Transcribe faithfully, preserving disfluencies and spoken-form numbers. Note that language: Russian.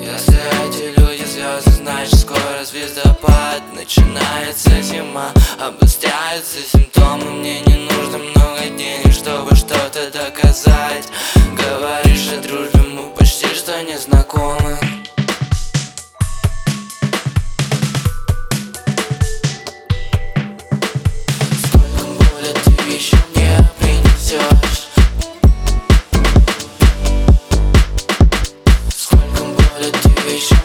Если эти люди звезды, значит скоро звездопад. Начинается зима, обостряются симптомы. Мне не нужно много денег, чтобы что-то доказать. Говоришь о дружбе, мы почти что не знакомы. Сколько боли ты еще мне принесешь? Сколько боли ты еще